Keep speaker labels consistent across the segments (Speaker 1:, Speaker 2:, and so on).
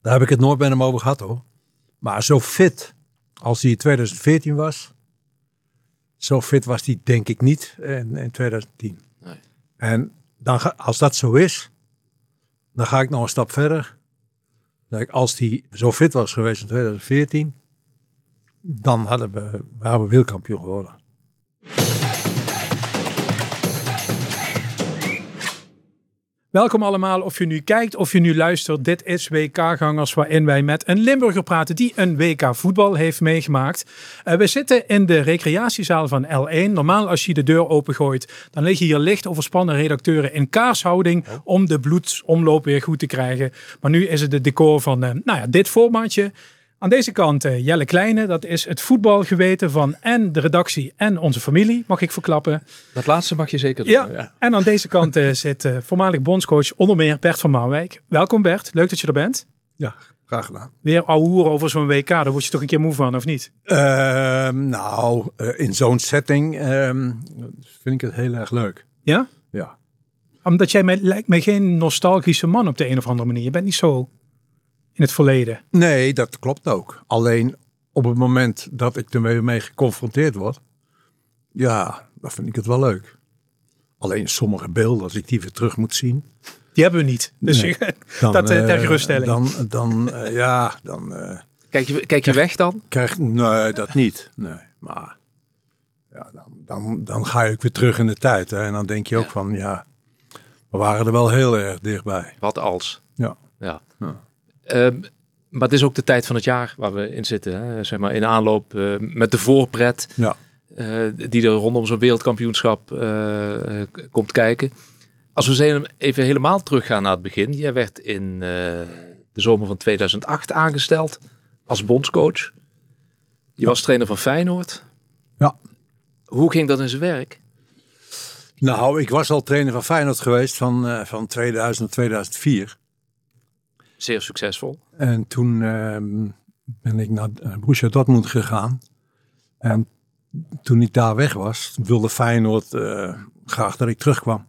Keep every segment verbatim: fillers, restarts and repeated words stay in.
Speaker 1: Daar heb ik het nooit met hem over gehad hoor. Maar zo fit als hij in twintig veertien was. Zo fit was hij denk ik niet in, in twintig tien. Nee. En dan ga, als dat zo is. Dan ga ik nog een stap verder. Als hij zo fit was geweest in twintig veertien. Dan hadden we, waren we wereldkampioen geworden.
Speaker 2: Welkom allemaal, of je nu kijkt of je nu luistert. Dit is W K-gangers, waarin wij met een Limburger praten die een W K voetbal heeft meegemaakt. Uh, we zitten in de recreatiezaal van L één. Normaal als je de deur opengooit, dan liggen hier licht overspannen redacteuren in kaarshouding om de bloedsomloop weer goed te krijgen. Maar nu is het de decor van uh, nou ja, dit formatje. Aan deze kant uh, Jelle Kleine, dat is het voetbalgeweten van en de redactie en onze familie, mag ik verklappen.
Speaker 3: Dat laatste mag je zeker doen.
Speaker 2: Ja, ja. En aan deze kant uh, zit uh, voormalig bondscoach onder meer Bert van Marwijk. Welkom Bert, leuk dat je er bent.
Speaker 1: Ja, graag gedaan.
Speaker 2: Weer ouwe hoeren over zo'n W K, daar word je toch een keer moe van, of niet?
Speaker 1: Uh, nou, uh, in zo'n setting uh, vind ik het heel erg leuk.
Speaker 2: Ja?
Speaker 1: Ja.
Speaker 2: Omdat jij mij, lijkt mij geen nostalgische man op de een of andere manier. Je bent niet zo in het verleden.
Speaker 1: Nee, dat klopt ook. Alleen op het moment dat ik ermee mee geconfronteerd word, ja, dan vind ik het wel leuk. Alleen sommige beelden, als ik die weer terug moet zien.
Speaker 2: Die hebben we niet. Dus nee, dan, dat uh, ter geruststelling.
Speaker 1: Dan, dan uh, ja, dan... Uh,
Speaker 3: kijk je, kijk je krijg, weg dan?
Speaker 1: Krijg, nee, dat niet. Nee, maar ja, dan, dan, dan ga je ook weer terug in de tijd. Hè, en dan denk je ook ja. van, ja, we waren er wel heel erg dichtbij.
Speaker 3: Wat als?
Speaker 1: Ja.
Speaker 3: Ja. ja. Um, maar het is ook de tijd van het jaar waar we in zitten. Hè? Zeg maar in aanloop uh, met de voorpret
Speaker 1: ja.
Speaker 3: uh, die er rondom zo'n wereldkampioenschap uh, uh, komt kijken. Als we even helemaal teruggaan naar het begin. Jij werd in uh, de zomer van tweeduizend acht aangesteld als bondscoach. Je ja. was trainer van Feyenoord.
Speaker 1: Ja.
Speaker 3: Hoe ging dat in zijn werk?
Speaker 1: Nou, ik was al trainer van Feyenoord geweest van, uh, van tweeduizend tot tweeduizend vier.
Speaker 3: Zeer succesvol.
Speaker 1: En toen uh, ben ik naar Borussia Dortmund gegaan. En toen ik daar weg was, wilde Feyenoord uh, graag dat ik terugkwam.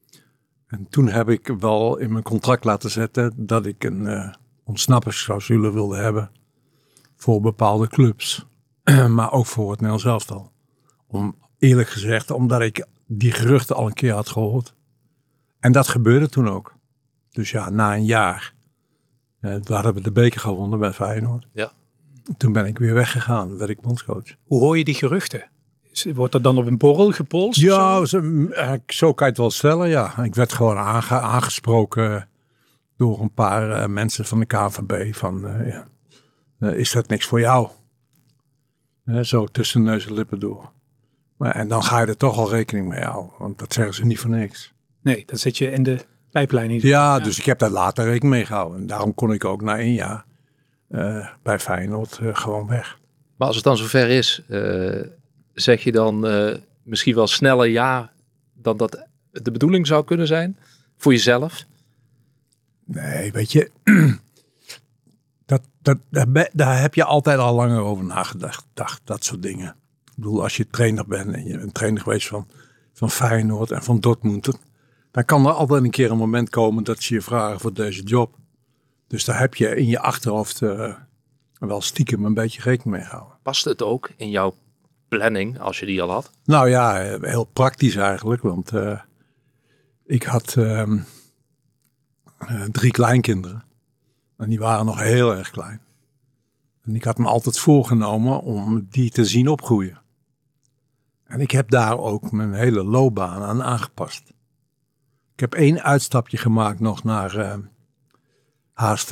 Speaker 1: En toen heb ik wel in mijn contract laten zetten dat ik een uh, ontsnappingsclausule wilde hebben voor bepaalde clubs. Maar ook voor het Nederlands elftal. Om, eerlijk gezegd, omdat ik die geruchten al een keer had gehoord. En dat gebeurde toen ook. Dus ja, na een jaar. Ja, daar hebben we de beker gewonnen bij Feyenoord.
Speaker 3: Ja.
Speaker 1: Toen ben ik weer weggegaan, werd ik bondscoach.
Speaker 2: Hoe hoor je die geruchten? Wordt dat dan op een borrel gepolst?
Speaker 1: Ja, zo? Zo, zo kan je het wel stellen, ja. Ik werd gewoon aange, aangesproken door een paar uh, mensen van de K N V B. Van, uh, ja, uh, is dat niks voor jou? Uh, zo tussen neus en lippen door. Maar, en dan ga je er toch al rekening mee houden. Want dat zeggen ze niet voor niks.
Speaker 2: Nee, dan zit je in de pijplijn. Niet.
Speaker 1: Ja, ja, dus ik heb daar later rekening mee gehouden. En daarom kon ik ook na één jaar uh, bij Feyenoord uh, gewoon weg.
Speaker 3: Maar als het dan zover is, uh, zeg je dan uh, misschien wel sneller ja dan dat de bedoeling zou kunnen zijn? Voor jezelf?
Speaker 1: Nee, weet je, dat, dat, daar, daar heb je altijd al langer over nagedacht. Dacht, dat soort dingen. Ik bedoel, als je trainer bent en je bent trainer geweest van, van Feyenoord en van Dortmund, dan kan er altijd een keer een moment komen dat ze je vragen voor deze job. Dus daar heb je in je achterhoofd uh, wel stiekem een beetje rekening mee gehouden.
Speaker 3: Past het ook in jouw planning, als je die al had?
Speaker 1: Nou ja, heel praktisch eigenlijk. Want uh, ik had uh, uh, drie kleinkinderen. En die waren nog heel erg klein. En ik had me altijd voorgenomen om die te zien opgroeien. En ik heb daar ook mijn hele loopbaan aan aangepast. Ik heb één uitstapje gemaakt nog naar uh, H S V.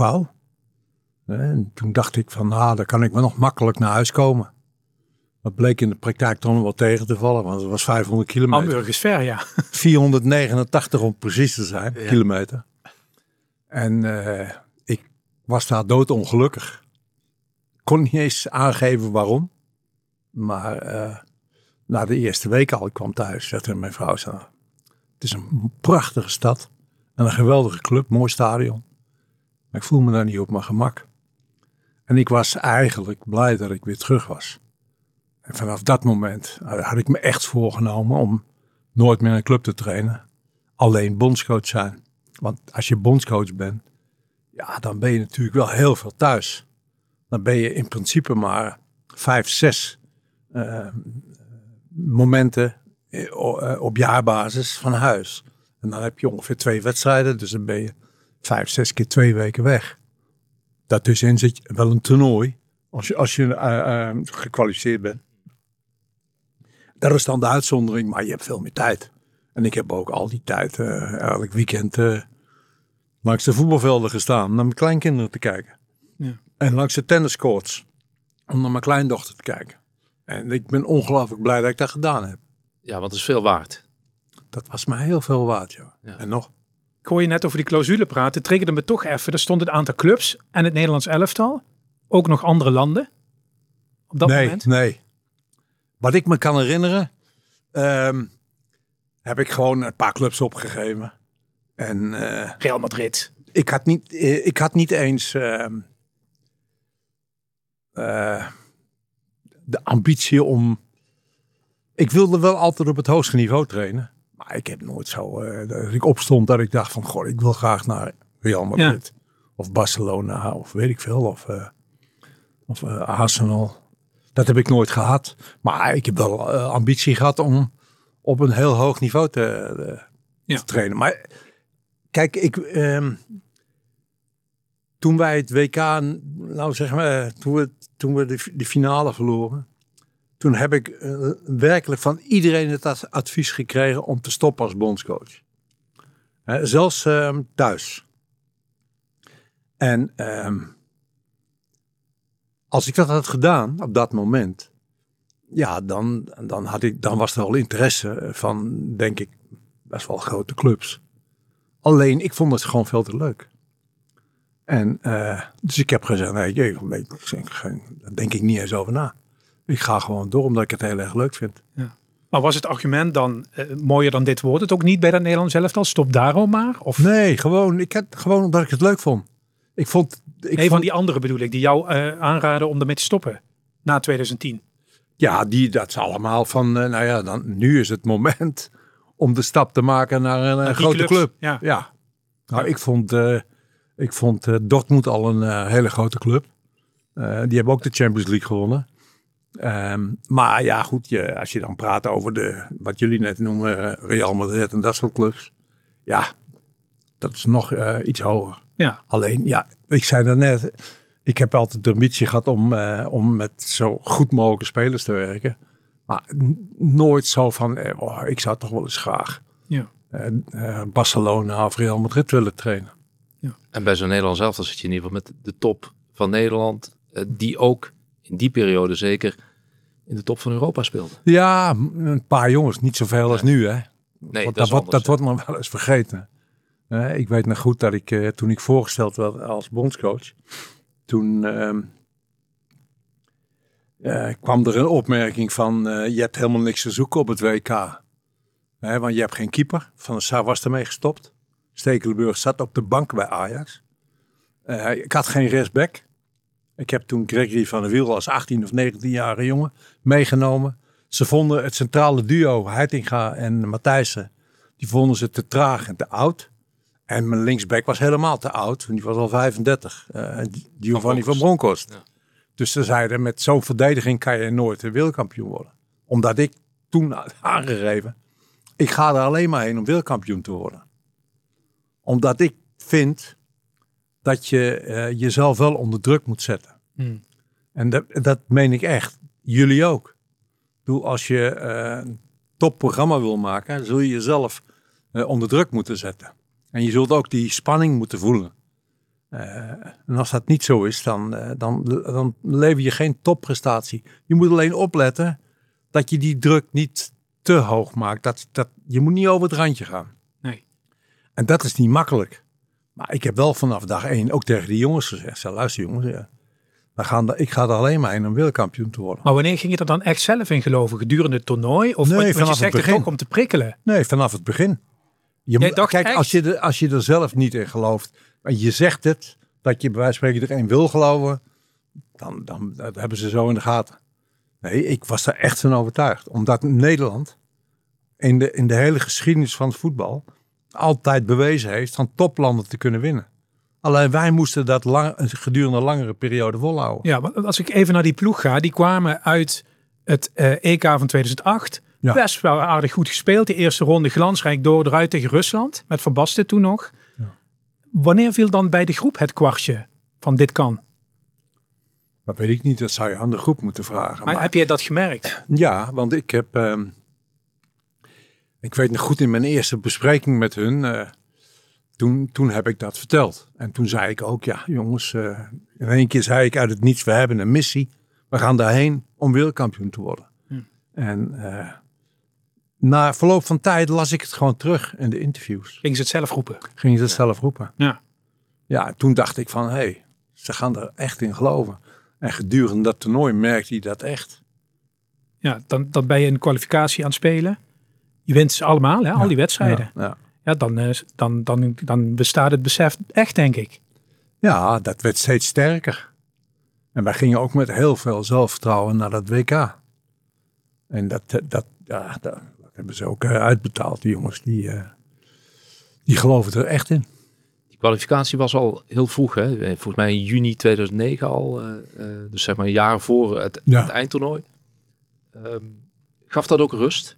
Speaker 1: En toen dacht ik van, nou, dan kan ik wel nog makkelijk naar huis komen. Dat bleek in de praktijk toch nog wel tegen te vallen, want het was vijfhonderd kilometer.
Speaker 2: Hamburg is ver, ja.
Speaker 1: vierhonderdnegenentachtig om precies te zijn, ja. kilometer. En uh, ik was daar doodongelukkig. Ik kon niet eens aangeven waarom. Maar uh, na de eerste week al, ik kwam thuis, zei mijn vrouw, zei, het is een prachtige stad en een geweldige club, mooi stadion. Maar ik voel me daar niet op mijn gemak. En ik was eigenlijk blij dat ik weer terug was. En vanaf dat moment had ik me echt voorgenomen om nooit meer een club te trainen. Alleen bondscoach zijn. Want als je bondscoach bent, Ja, dan ben je natuurlijk wel heel veel thuis. Dan ben je in principe maar vijf, zes uh, momenten op jaarbasis van huis. En dan heb je ongeveer twee wedstrijden. Dus dan ben je vijf, zes keer twee weken weg. Daartussenin zit je wel een toernooi. Als je, als je uh, uh, gekwalificeerd bent. Dat is dan de uitzondering. Maar je hebt veel meer tijd. En ik heb ook al die tijd uh, elk weekend uh, langs de voetbalvelden gestaan. Naar mijn kleinkinderen te kijken. Ja. En langs de tenniscourts. Om naar mijn kleindochter te kijken. En ik ben ongelooflijk blij dat ik dat gedaan heb.
Speaker 3: Ja, want het is veel waard.
Speaker 1: Dat was mij heel veel waard, ja. ja. En nog?
Speaker 2: Ik hoor je net over die clausule praten. Triggerde me toch even. Er stond het aantal clubs en het Nederlands elftal. Ook nog andere landen. Op dat
Speaker 1: nee,
Speaker 2: moment.
Speaker 1: Nee, Wat ik me kan herinneren. Um, heb ik gewoon een paar clubs opgegeven. En, uh,
Speaker 2: Real Madrid.
Speaker 1: Ik had niet, ik had niet eens uh, uh, de ambitie om... Ik wilde wel altijd op het hoogste niveau trainen. Maar ik heb nooit zo... Uh, dat ik opstond dat ik dacht van... Goh, ik wil graag naar Real Madrid. Ja. Of Barcelona. Of weet ik veel. Of, uh, of uh, Arsenal. Dat heb ik nooit gehad. Maar ik heb wel uh, ambitie gehad om op een heel hoog niveau te, uh, ja. te trainen. Maar kijk, ik... Um, toen wij het W K... Nou zeg maar... Toen we, toen we de, de finale verloren... Toen heb ik uh, werkelijk van iedereen het advies gekregen om te stoppen als bondscoach. Uh, zelfs uh, thuis. En uh, als ik dat had gedaan op dat moment, ja, dan, dan, had ik, dan was er wel interesse van, denk ik, best wel grote clubs. Alleen, ik vond het gewoon veel te leuk. En uh, dus ik heb gezegd, nee, nee, daar denk ik niet eens over na. Ik ga gewoon door, omdat ik het heel erg leuk vind.
Speaker 2: Ja. Maar was het argument dan, uh, mooier dan dit wordt het ook niet bij dat Nederlands elftal? Stop daarom maar? Of?
Speaker 1: Nee, gewoon, ik had, gewoon omdat ik het leuk vond. Ik vond ik
Speaker 2: nee,
Speaker 1: vond,
Speaker 2: van die anderen bedoel ik, die jou uh, aanraden om ermee te stoppen. Na twintig tien.
Speaker 1: Ja, die, dat is allemaal van, uh, nou ja, dan, nu is het moment om de stap te maken naar een, naar een grote clubs. club.
Speaker 2: Ja.
Speaker 1: ja. Nou, ja. ik vond, uh, ik vond uh, Dortmund al een uh, hele grote club. Uh, die hebben ook de Champions League gewonnen. Um, maar ja, goed, je, als je dan praat over de, wat jullie net noemen, uh, Real Madrid en dat soort clubs. Ja, dat is nog uh, iets hoger.
Speaker 2: Ja.
Speaker 1: Alleen, ja, ik zei daarnet, ik heb altijd de ambitie gehad om, uh, om met zo goed mogelijke spelers te werken. Maar n- nooit zo van, eh, oh, ik zou toch wel eens graag
Speaker 2: ja.
Speaker 1: uh, uh, Barcelona of Real Madrid willen trainen.
Speaker 3: Ja. En bij zo'n Nederlands elftal zit je in ieder geval met de top van Nederland, uh, die ook in die periode zeker in de top van Europa speelde.
Speaker 1: Ja, een paar jongens, niet zoveel als nu, hè.
Speaker 3: Nee,
Speaker 1: Want
Speaker 3: dat,
Speaker 1: dat,
Speaker 3: anders,
Speaker 1: dat wordt nog wel eens vergeten. Uh, ik weet nog goed dat ik, uh, toen ik voorgesteld werd als bondscoach, toen uh, uh, kwam er een opmerking van, uh, je hebt helemaal niks te zoeken op het W K. Uh, want je hebt geen keeper. Van der Sar was ermee gestopt. Stekelenburg zat op de bank bij Ajax. Uh, ik had geen rechtsback. Ik heb toen Gregory van der Wiel als achttien of negentienjarige jongen meegenomen. Ze vonden het centrale duo, Heitinga en Matthijssen, die vonden ze te traag en te oud. En mijn linksback was helemaal te oud, die was al vijfendertig. Uh, Giovanni van Bronckhorst. Ja. Dus ze zeiden, met zo'n verdediging kan je nooit een wereldkampioen worden. Omdat ik toen had aangegeven, ik ga er alleen maar heen om wereldkampioen te worden. Omdat ik vind dat je uh, jezelf wel onder druk moet zetten. Hmm. En dat, dat meen ik echt. Jullie ook. Ik bedoel, als je uh, een topprogramma wil maken, zul je jezelf uh, onder druk moeten zetten. En je zult ook die spanning moeten voelen. Uh, en als dat niet zo is, dan, uh, dan, dan lever je geen topprestatie. Je moet alleen opletten dat je die druk niet te hoog maakt. Dat, dat, je moet niet over het randje gaan.
Speaker 2: Nee.
Speaker 1: En dat is niet makkelijk. Maar ik heb wel vanaf dag één ook tegen die jongens gezegd. Zeg, luister jongens, ja, we gaan, ik ga er alleen maar in om wereldkampioen te worden.
Speaker 2: Maar wanneer ging je er dan echt zelf in geloven? Gedurende het toernooi? Of
Speaker 1: nee,
Speaker 2: wat,
Speaker 1: vanaf
Speaker 2: je zegt
Speaker 1: het begin.
Speaker 2: Het ook om te prikkelen?
Speaker 1: Nee, vanaf het begin. Je
Speaker 2: Jij
Speaker 1: moet,
Speaker 2: dacht
Speaker 1: kijk,
Speaker 2: echt?
Speaker 1: als je, de, als je er zelf niet in gelooft, en je zegt het, dat je bij wijze van spreken erin wil geloven, dan, dan dat hebben ze zo in de gaten. Nee, ik was er echt van overtuigd. Omdat Nederland in de, in de hele geschiedenis van het voetbal altijd bewezen heeft van toplanden te kunnen winnen. Alleen wij moesten dat lang, gedurende een langere periode volhouden.
Speaker 2: Ja, want als ik even naar die ploeg ga, die kwamen uit het uh, E K van tweeduizend acht. Ja. Best wel aardig goed gespeeld. De eerste ronde glansrijk door eruit tegen Rusland. Met Van Basten toen nog. Ja. Wanneer viel dan bij de groep het kwartje van dit kan?
Speaker 1: Dat weet ik niet. Dat zou je aan de groep moeten vragen.
Speaker 2: Maar, maar heb je dat gemerkt?
Speaker 1: Ja, want ik heb... Um, ik weet nog goed in mijn eerste bespreking met hun... Uh, toen, toen heb ik dat verteld. En toen zei ik ook, ja jongens... Uh, in één keer zei ik uit het niets... We hebben een missie. We gaan daarheen om wereldkampioen te worden. Hm. En... Uh, na verloop van tijd las ik het gewoon terug in de interviews.
Speaker 2: Gingen ze het zelf roepen?
Speaker 1: Gingen ze het ja. zelf roepen.
Speaker 2: Ja.
Speaker 1: Ja, toen dacht ik van, hé, hey, ze gaan er echt in geloven. En gedurende dat toernooi merkte hij dat echt.
Speaker 2: Ja, dan, dan ben je in de kwalificatie aan het spelen. Je wint ze allemaal, hè, ja. al die wedstrijden. Ja, ja. ja dan, dan, dan, dan bestaat het besef echt, denk ik.
Speaker 1: Ja, dat werd steeds sterker. En wij gingen ook met heel veel zelfvertrouwen naar dat W K. En dat, dat, ja, dat hebben ze ook uitbetaald, die jongens. Die, uh, die geloven er echt in.
Speaker 3: Die kwalificatie was al heel vroeg, hè? Volgens mij in juni tweeduizend negen al. Uh, uh, dus zeg maar een jaar voor het, ja. het eindtoernooi. Um, gaf dat ook rust?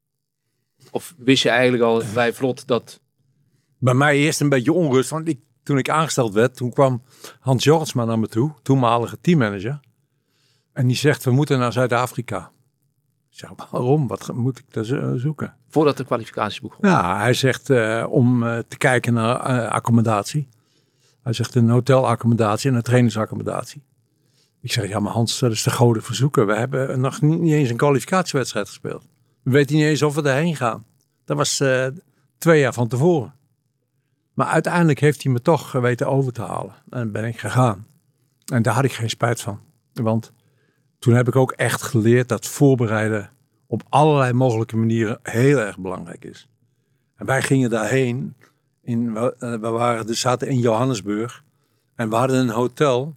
Speaker 3: Of wist je eigenlijk al vrij vlot dat...
Speaker 1: Bij mij eerst een beetje onrust. Want ik, toen ik aangesteld werd, toen kwam Hans Jortsma naar me toe. Toenmalige teammanager. En die zegt, we moeten naar Zuid-Afrika. Ik zeg, waarom? Wat moet ik daar zoeken?
Speaker 3: Voordat de kwalificatie begon?
Speaker 1: Ja, hij zegt uh, om uh, te kijken naar uh, accommodatie. Hij zegt een hotelaccommodatie en een trainingsaccommodatie. Ik zeg, ja maar Hans, dat is de goden verzoeken. We hebben nog niet, niet eens een kwalificatiewedstrijd gespeeld. We weten niet eens of we erheen gaan. Dat was uh, twee jaar van tevoren. Maar uiteindelijk heeft hij me toch weten over te halen. En ben ik gegaan. En daar had ik geen spijt van. Want... Toen heb ik ook echt geleerd dat voorbereiden op allerlei mogelijke manieren heel erg belangrijk is. En wij gingen daarheen. In, we, we waren, dus zaten in Johannesburg. En we hadden een hotel.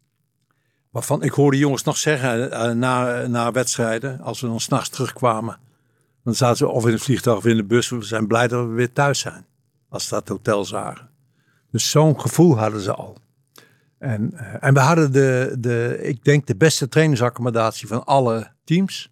Speaker 1: Waarvan ik hoorde jongens nog zeggen uh, na, na wedstrijden. Als we dan 's nachts terugkwamen. Dan zaten ze of in het vliegtuig of in de bus. We zijn blij dat we weer thuis zijn. Als ze dat hotel zagen. Dus zo'n gevoel hadden ze al. En, uh, en we hadden de, de, ik denk de beste trainingsaccommodatie van alle teams.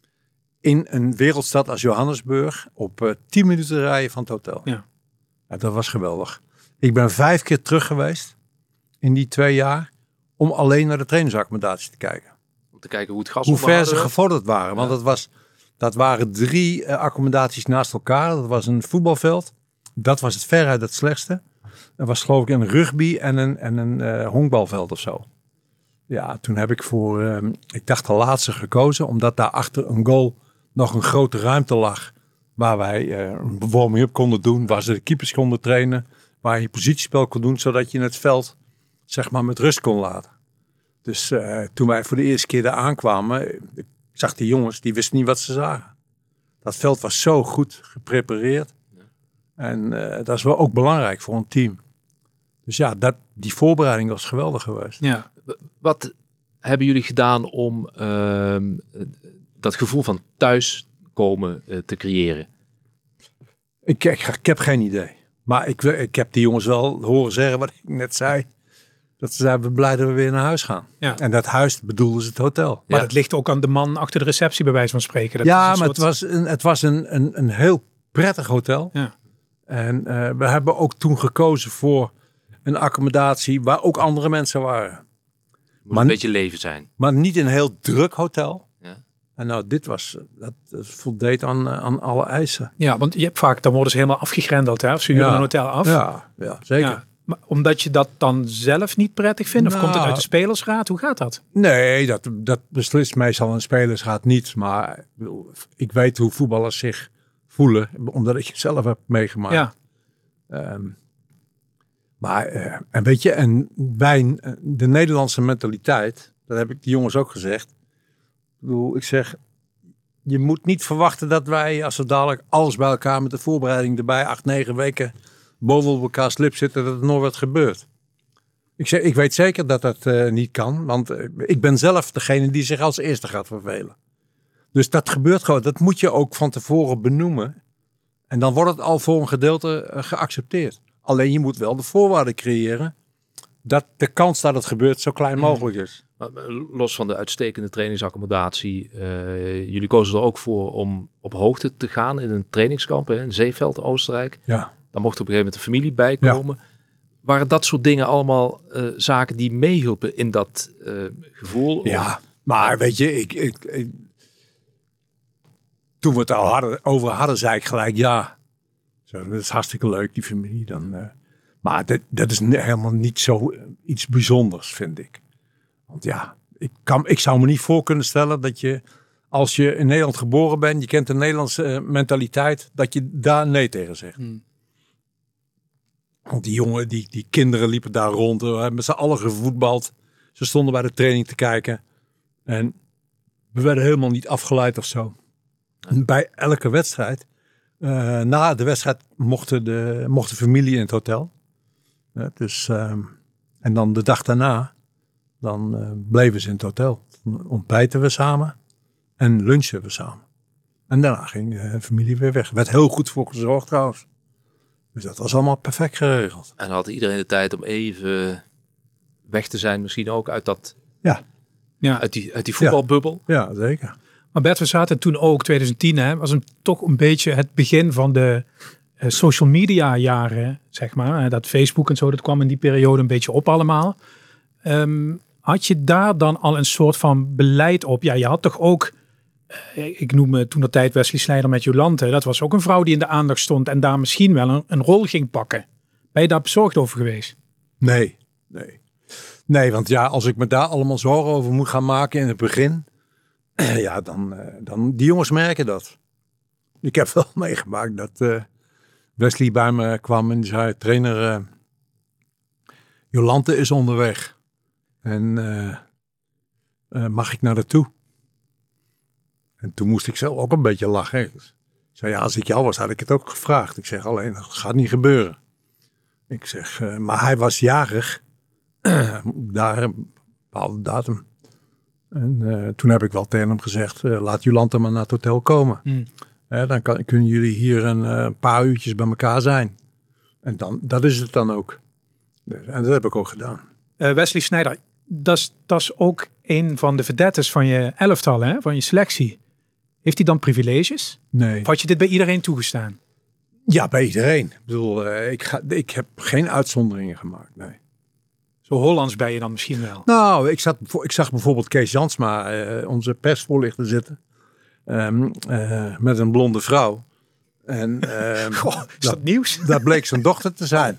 Speaker 1: In een wereldstad als Johannesburg. Op uh, tien minuten rijden van het hotel.
Speaker 2: Ja.
Speaker 1: Ja, dat was geweldig. Ik ben vijf keer terug geweest. In die twee jaar. Om alleen naar de trainingsaccommodatie te kijken.
Speaker 3: Om te kijken hoe het gas
Speaker 1: Hoe ver ze gevorderd waren. Want ja. dat, was, dat waren drie uh, accommodaties naast elkaar. Dat was een voetbalveld. Dat was het veruit het slechtste. Er was geloof ik een rugby en een, en een uh, honkbalveld of zo. Ja, toen heb ik voor, uh, ik dacht de laatste gekozen. Omdat daar achter een goal nog een grote ruimte lag. Waar wij uh, een warming-up konden doen. Waar ze de keepers konden trainen. Waar je positiespel kon doen. Zodat je het veld zeg maar met rust kon laten. Dus uh, toen wij voor de eerste keer daar aankwamen. Ik zag die jongens, die wisten niet wat ze zagen. Dat veld was zo goed geprepareerd. En uh, dat is wel ook belangrijk voor een team. Dus ja, dat, die voorbereiding was geweldig geweest.
Speaker 3: Ja. Wat hebben jullie gedaan om uh, dat gevoel van thuiskomen uh, te creëren?
Speaker 1: Ik, ik, ik heb geen idee. Maar ik, ik heb die jongens wel horen zeggen wat ik net zei. Dat ze zeiden, we blij dat we weer naar huis gaan. Ja. En dat huis bedoelden ze het hotel.
Speaker 2: Maar
Speaker 1: ja.
Speaker 2: dat ligt ook aan de man achter de receptie bij wijze van spreken. Dat
Speaker 1: ja,
Speaker 2: is
Speaker 1: maar
Speaker 2: soort...
Speaker 1: het was, een, het was een, een, een heel prettig hotel.
Speaker 2: Ja.
Speaker 1: En uh, we hebben ook toen gekozen voor een accommodatie waar ook andere mensen waren.
Speaker 3: Moet maar, een beetje leven zijn.
Speaker 1: Maar niet een heel druk hotel.
Speaker 3: Ja.
Speaker 1: En nou, dit was, dat, dat voldeed aan, aan alle eisen.
Speaker 2: Ja, want je hebt vaak, dan worden ze helemaal afgegrendeld, hè? Of ze huren ja. een hotel af.
Speaker 1: Ja, ja zeker. Ja.
Speaker 2: Maar omdat je dat dan zelf niet prettig vindt? Of nou, komt het uit de spelersraad? Hoe gaat dat?
Speaker 1: Nee, dat, dat beslist meestal een spelersraad niet. Maar ik weet hoe voetballers zich voelen, omdat ik het zelf heb meegemaakt.
Speaker 2: Ja.
Speaker 1: Um, maar, uh, en weet je, en wij, de Nederlandse mentaliteit, dat heb ik de jongens ook gezegd. Ik bedoel, ik zeg, je moet niet verwachten dat wij, als we dadelijk alles bij elkaar met de voorbereiding erbij, acht, negen weken boven elkaar slip zitten, dat er nooit wat gebeurt. Ik zeg, ik weet zeker dat dat uh, niet kan, want uh, ik ben zelf degene die zich als eerste gaat vervelen. Dus dat gebeurt gewoon. Dat moet je ook van tevoren benoemen. En dan wordt het al voor een gedeelte uh, geaccepteerd. Alleen je moet wel de voorwaarden creëren dat de kans dat het gebeurt zo klein mogelijk is.
Speaker 3: Los van de uitstekende trainingsaccommodatie, uh, jullie kozen er ook voor om op hoogte te gaan in een trainingskamp hè, in Zeeveld, Oostenrijk.
Speaker 1: Ja.
Speaker 3: Daar mocht op een gegeven moment de familie bij komen. Ja. Waren dat soort dingen allemaal uh, zaken die meehielpen in dat uh, gevoel?
Speaker 1: Ja, of? Maar weet je, ik, ik, ik, toen we het al hadden, over hadden, zei ik gelijk ja. Zo, dat is hartstikke leuk, die familie. Dan, uh, maar dat, dat is helemaal niet zo iets bijzonders, vind ik. Want ja, ik, kan, ik zou me niet voor kunnen stellen dat je, als je in Nederland geboren bent, je kent de Nederlandse uh, mentaliteit, dat je daar nee tegen zegt. Hmm. Want die jongen, die, die kinderen liepen daar rond, we hebben met z'n allen gevoetbald. Ze stonden bij de training te kijken. En we werden helemaal niet afgeleid of zo. En bij elke wedstrijd, uh, na de wedstrijd mochten de, mocht de familie in het hotel. Uh, dus, uh, en dan de dag daarna, dan uh, bleven ze in het hotel. Dan ontbijten we samen en lunchen we samen. En daarna ging de familie weer weg. Er werd heel goed voor gezorgd trouwens. Dus dat was allemaal perfect geregeld.
Speaker 3: En had iedereen de tijd om even weg te zijn, misschien ook uit dat,
Speaker 1: ja,
Speaker 3: ja. Uit, die, uit die voetbalbubbel.
Speaker 1: Ja, ja, zeker.
Speaker 2: Maar Bert, we zaten toen ook twintig tien, hè, was een, toch een beetje het begin van de uh, social media jaren, zeg maar. Dat Facebook en zo, dat kwam in die periode een beetje op allemaal. Um, had je daar dan al een soort van beleid op? Ja, je had toch ook, uh, ik noem toen de tijd Wesley Sneijder met Jolante. Dat was ook een vrouw die in de aandacht stond en daar misschien wel een, een rol ging pakken. Ben je daar bezorgd over geweest?
Speaker 1: Nee, nee. Nee, want ja, als ik me daar allemaal zorgen over moet gaan maken in het begin, ja, dan, dan die jongens merken dat. Ik heb wel meegemaakt dat uh, Wesley bij me kwam en die zei, trainer, uh, Jolante is onderweg. En uh, uh, mag ik naar haar toe? En toen moest ik zelf ook een beetje lachen. Ik zei, ja, als ik jou was, had ik het ook gevraagd. Ik zeg, alleen, dat gaat niet gebeuren. Ik zeg, uh, maar hij was jarig. Daar een bepaalde datum. En uh, toen heb ik wel tegen hem gezegd, uh, laat Jolante maar naar het hotel komen. Mm. Uh, dan kan, kunnen jullie hier een uh, paar uurtjes bij elkaar zijn. En dan, dat is het dan ook. Dus, en dat heb ik ook gedaan.
Speaker 2: Uh, Wesley Sneijder, dat is ook een van de vedettes van je elftal, hè? Van je selectie. Heeft hij dan privileges?
Speaker 1: Nee.
Speaker 2: Of had je dit bij iedereen toegestaan?
Speaker 1: Ja, bij iedereen. Ik bedoel, uh, ik, ga, ik heb geen uitzonderingen gemaakt, nee.
Speaker 2: Zo Hollands ben je dan misschien wel.
Speaker 1: Nou, ik, zat, ik zag bijvoorbeeld Kees Jansma, uh, onze persvoorlichter, zitten. Um, uh, met een blonde vrouw. En, uh,
Speaker 2: Goh, is dat, dat nieuws?
Speaker 1: Dat bleek zijn dochter te zijn.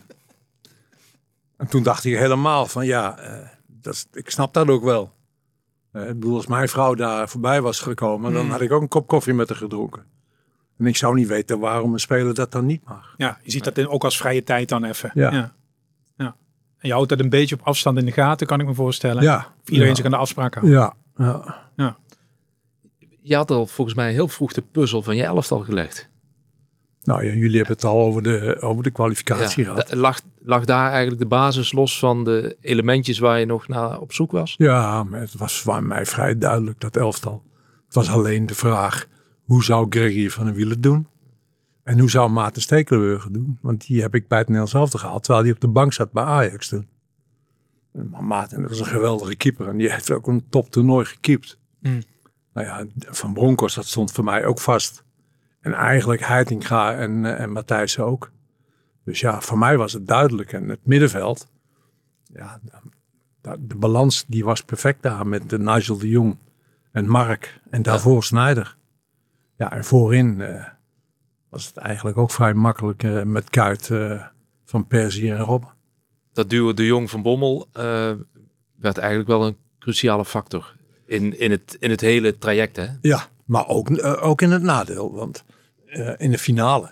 Speaker 1: En toen dacht ik helemaal van ja, uh, dat is, ik snap dat ook wel. Uh, ik bedoel, als mijn vrouw daar voorbij was gekomen, mm. dan had ik ook een kop koffie met haar gedronken. En ik zou niet weten waarom een speler dat dan niet mag.
Speaker 2: Ja, je ziet dat in, ook als vrije tijd dan even.
Speaker 1: Ja.
Speaker 2: Ja. Ja. En je houdt dat een beetje op afstand in de gaten, kan ik me voorstellen.
Speaker 1: Ja.
Speaker 2: Of iedereen
Speaker 1: ja.
Speaker 2: zich aan de afspraken houdt.
Speaker 1: Ja. Ja.
Speaker 2: Ja.
Speaker 3: Je had al volgens mij heel vroeg de puzzel van je elftal gelegd.
Speaker 1: Nou ja, jullie hebben het al over de, over de kwalificatie
Speaker 3: ja,
Speaker 1: gehad.
Speaker 3: Lag, lag daar eigenlijk de basis los van de elementjes waar je nog naar op zoek was?
Speaker 1: Ja, maar het was voor mij vrij duidelijk, dat elftal. Het was alleen de vraag, hoe zou Gregory van der Wielen doen? En hoe zou Maarten Stekelenburger doen? Want die heb ik bij het Nederlands elftal gehaald, terwijl hij op de bank zat bij Ajax toen. Maar Maarten, dat was een geweldige keeper en die heeft ook een toptoernooi gekiept. Mm. Nou ja, Van Bronckhorst, dat stond voor mij ook vast. En eigenlijk Heitinga en, uh, en Matthijs ook. Dus ja, voor mij was het duidelijk. En het middenveld, ja, de, de balans die was perfect daar met de Nigel de Jong en Mark. En daarvoor ja. Sneijder. Ja, en voorin uh, was het eigenlijk ook vrij makkelijk uh, met Kuyt, uh, Van Persie en Robben.
Speaker 3: Dat duo de Jong van Bommel uh, werd eigenlijk wel een cruciale factor in, in, het, in het hele traject, hè?
Speaker 1: Ja, maar ook, uh, ook in het nadeel. Want uh, in de finale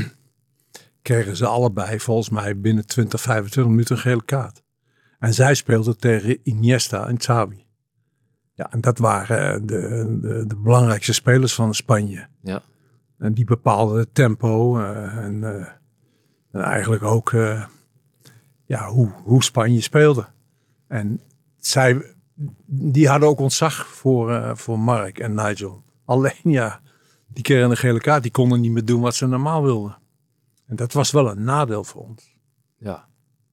Speaker 1: kregen ze allebei volgens mij binnen twintig, vijfentwintig minuten een gele kaart. En zij speelden tegen Iniesta en Xavi. Ja, en dat waren de, de, de belangrijkste spelers van Spanje.
Speaker 3: Ja.
Speaker 1: En die bepaalden het tempo uh, en, uh, en eigenlijk ook uh, ja, hoe, hoe Spanje speelde. En zij, die hadden ook ontzag voor, uh, voor Mark en Nigel. Alleen ja, die kregen een gele kaart. Die konden niet meer doen wat ze normaal wilden. En dat was wel een nadeel voor ons.
Speaker 3: Ja.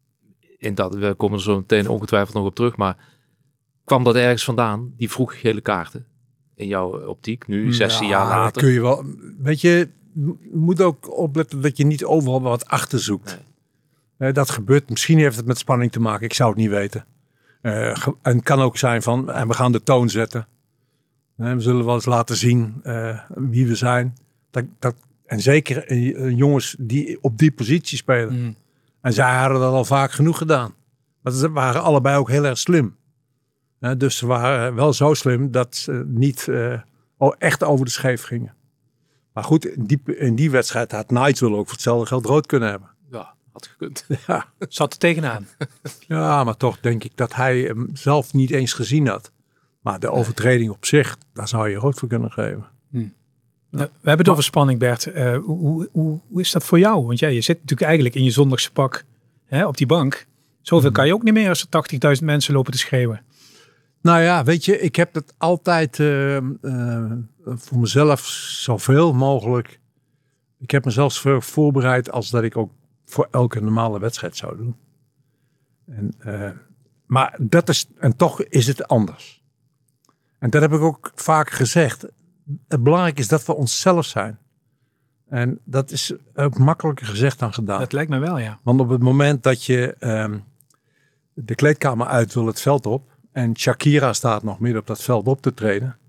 Speaker 3: In dat, we komen er zo meteen ongetwijfeld nog op terug, maar kwam dat ergens vandaan, die vroege gele kaarten? In jouw optiek, nu zestien
Speaker 1: ja,
Speaker 3: jaar later?
Speaker 1: Kun je wel, weet je, je moet ook opletten dat je niet overal wat achter zoekt. Nee. Uh, dat gebeurt, misschien heeft het met spanning te maken, ik zou het niet weten. Uh, en het kan ook zijn van, en we gaan de toon zetten. Uh, we zullen wel eens laten zien uh, wie we zijn. Dat, dat, en zeker uh, jongens die op die positie spelen. Mm. En zij hadden dat al vaak genoeg gedaan. Maar ze waren allebei ook heel erg slim. Uh, dus ze waren wel zo slim dat ze niet uh, echt over de scheef gingen. Maar goed, in die, in die wedstrijd had Nigel ook voor hetzelfde geld rood kunnen hebben.
Speaker 3: Ja, had gekund.
Speaker 2: Ja. Zat er tegenaan.
Speaker 1: Ja, maar toch denk ik dat hij hem zelf niet eens gezien had. Maar de overtreding op zich, daar zou je rood voor kunnen geven.
Speaker 2: Hmm. Nou, we hebben het maar, over spanning, Bert. Uh, hoe, hoe, hoe is dat voor jou? Want ja, je zit natuurlijk eigenlijk in je zondagse pak hè, op die bank. Zoveel hmm. kan je ook niet meer als er tachtigduizend mensen lopen te schreeuwen.
Speaker 1: Nou ja, weet je, ik heb het altijd uh, uh, voor mezelf zoveel mogelijk. Ik heb mezelf zoveel voorbereid als dat ik ook voor elke normale wedstrijd zou doen. En, uh, maar dat is, en toch is het anders. En dat heb ik ook vaak gezegd. Het belangrijke is dat we onszelf zijn. En dat is ook makkelijker gezegd dan gedaan.
Speaker 2: Dat lijkt me wel, ja.
Speaker 1: Want op het moment dat je um, de kleedkamer uit wil, het veld op. En Shakira staat nog midden op dat veld op te treden.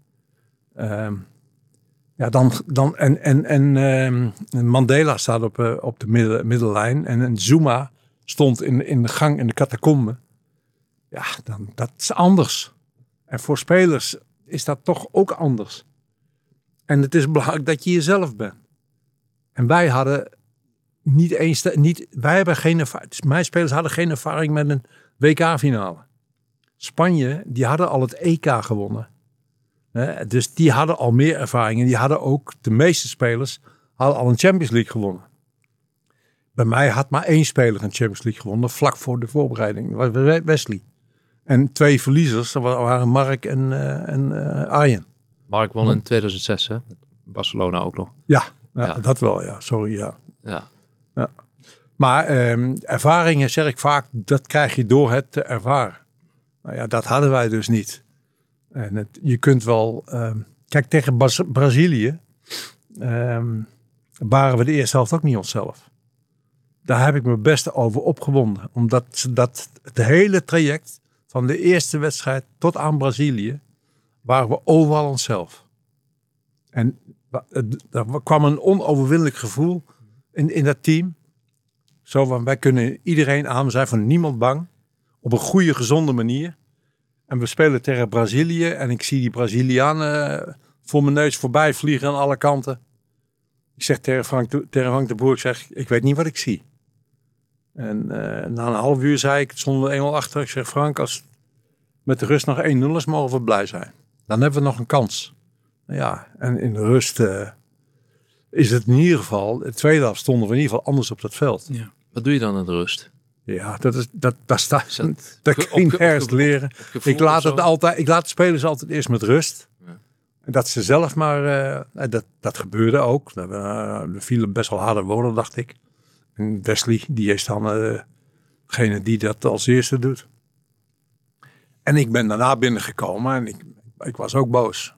Speaker 1: Um, ja, dan, dan, en en, en um, Mandela staat op, uh, op de middel, middellijn. En, en Zuma stond in, in de gang in de catacombe. Ja, dan, dat is anders. En voor spelers is dat toch ook anders. En het is belangrijk dat je jezelf bent. En wij hadden niet eens... Niet, wij hebben geen ervaring... Mijn spelers hadden geen ervaring met een W K-finale. Spanje, die hadden al het E K gewonnen. He, dus die hadden al meer ervaring. En die hadden ook, de meeste spelers, hadden al een Champions League gewonnen. Bij mij had maar één speler een Champions League gewonnen, vlak voor de voorbereiding. Dat was Wesley. En twee verliezers, dat waren Mark en, uh, en uh, Arjen.
Speaker 3: Mark won in tweeduizend zes, hè? Barcelona ook nog.
Speaker 1: Ja, ja, ja. dat wel, ja. Sorry, ja.
Speaker 3: Ja.
Speaker 1: ja. Maar um, ervaringen, zeg ik vaak, dat krijg je door het te ervaren. Nou ja, dat hadden wij dus niet. En het, je kunt wel... Um, kijk, tegen Bas- Brazilië um, waren we de eerste helft ook niet onszelf. Daar heb ik me best over opgewonden. Omdat dat het hele traject van de eerste wedstrijd tot aan Brazilië waren we overal onszelf. En er kwam een onoverwinnelijk gevoel in, in dat team. Zo van, wij kunnen iedereen aan. We zijn van niemand bang. Op een goede, gezonde manier. En we spelen tegen Brazilië. En ik zie die Brazilianen voor mijn neus voorbij vliegen aan alle kanten. Ik zeg tegen Frank, tegen Frank de Boer, ik zeg, ik weet niet wat ik zie. En uh, na een half uur zei ik, het stond er eenmaal achter. Ik zeg, Frank, als met de rust nog één nul is, mogen we blij zijn. Dan hebben we nog een kans. Ja, en in de rust uh, is het in ieder geval, de tweede helft stonden we in ieder geval anders op dat veld.
Speaker 3: Ja. Wat doe je dan in de rust?
Speaker 1: Ja, dat is dat, dat staat. Dat, dat kun je nergens leren. Ik laat het altijd. Ik laat de spelers altijd eerst met rust. Ja. En dat ze zelf maar. Uh, dat, dat gebeurde ook. Uh, er vielen best wel harde woorden, dacht ik. En Wesley, die is dan uh, degene die dat als eerste doet. En ik ben daarna binnengekomen en ik, ik was ook boos.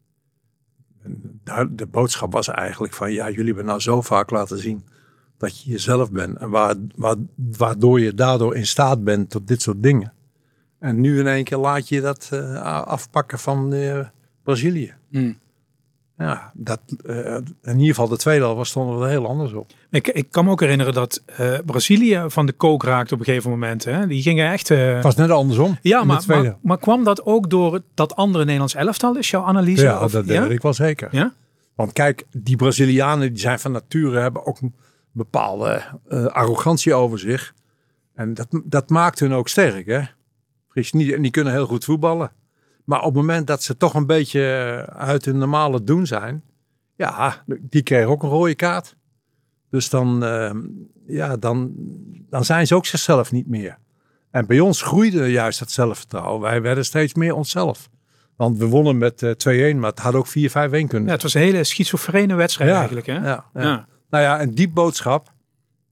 Speaker 1: En de, de boodschap was eigenlijk van, ja, jullie hebben nou zo vaak laten zien dat je jezelf bent. En waar, waar, waardoor je daardoor in staat bent tot dit soort dingen. En nu in één keer laat je dat uh, afpakken van uh, Brazilië. Mm. Ja, dat, uh, in ieder geval de tweede helft stonden we er heel anders op.
Speaker 2: Ik, ik kan me ook herinneren dat uh, Brazilië van de kook raakte op een gegeven moment. Hè? Die gingen echt... Uh...
Speaker 1: Het was net andersom.
Speaker 2: Ja, maar, maar, maar kwam dat ook door dat andere Nederlands elftal? Is jouw analyse?
Speaker 1: Ja,
Speaker 2: of,
Speaker 1: dat denk ja? ik wel zeker.
Speaker 2: Ja?
Speaker 1: Want kijk, die Brazilianen die zijn van nature, hebben ook een bepaalde uh, arrogantie over zich. En dat, dat maakt hun ook sterk, hè? Vergis niet, en die kunnen heel goed voetballen. Maar op het moment dat ze toch een beetje uit hun normale doen zijn, ja, die kregen ook een rode kaart. Dus dan, uh, ja, dan, dan zijn ze ook zichzelf niet meer. En bij ons groeide juist dat zelfvertrouwen. Wij werden steeds meer onszelf. Want we wonnen met uh, twee-een, maar het had ook vier vijf-een kunnen.
Speaker 2: Ja, het was een hele schizofrene wedstrijd ja, eigenlijk. Hè?
Speaker 1: Ja, ja. Ja. Nou ja, en die boodschap,